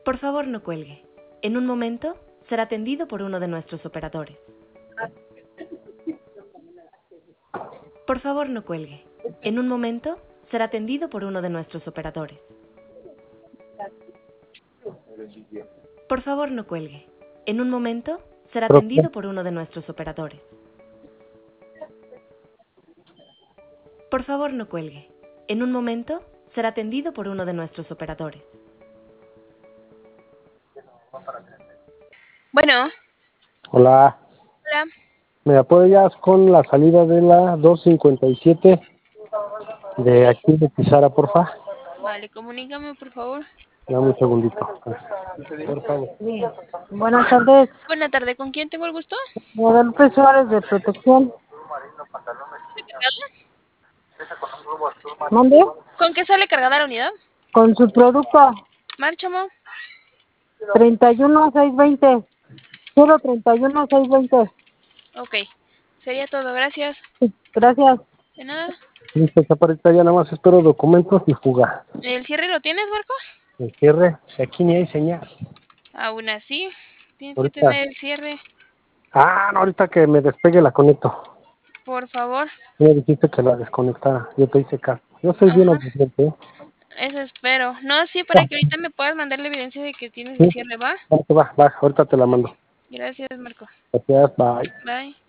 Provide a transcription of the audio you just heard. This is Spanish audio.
Por favor, no cuelgue. En un momento será atendido por uno de nuestros operadores. Por favor, no cuelgue. En un momento será atendido por uno de nuestros operadores. Por favor, no cuelgue. En un momento será atendido por uno de nuestros operadores. Por favor, no cuelgue. En un momento será atendido por uno de nuestros operadores. Bueno, Hola, hola. ¿me apoyas con la salida de la 257 de aquí de Pizarra, porfa? Vale, comunícame, por favor. Dame un segundito. Por favor. Sí. Buenas tardes, Buena tarde, ¿con quién tengo el gusto? Guadalupe Suárez de Protección. ¿Mande? ¿Con qué sale cargada la unidad? Con su producto Márchamo. 31620. 031-620. Ok, sería todo, gracias. Sí, gracias. De nada. Listo, chaparrita, ya nada más espero documentos y fuga. ¿El cierre lo tienes, Marco? El cierre, si aquí ni hay señal. Aún así, tienes que Ahorita. tener el cierre, No, ahorita que me despegue la conecto. por favor. Tú me dijiste que la desconectara, yo te hice caso. Yo soy bien Ajá, obediente, ¿eh? eso espero. No, sí, para que ahorita me puedas mandar la evidencia de que tienes el Sí, cierre, ¿va? va, ahorita te la mando. Gracias, Marco. Gracias, bye. Bye.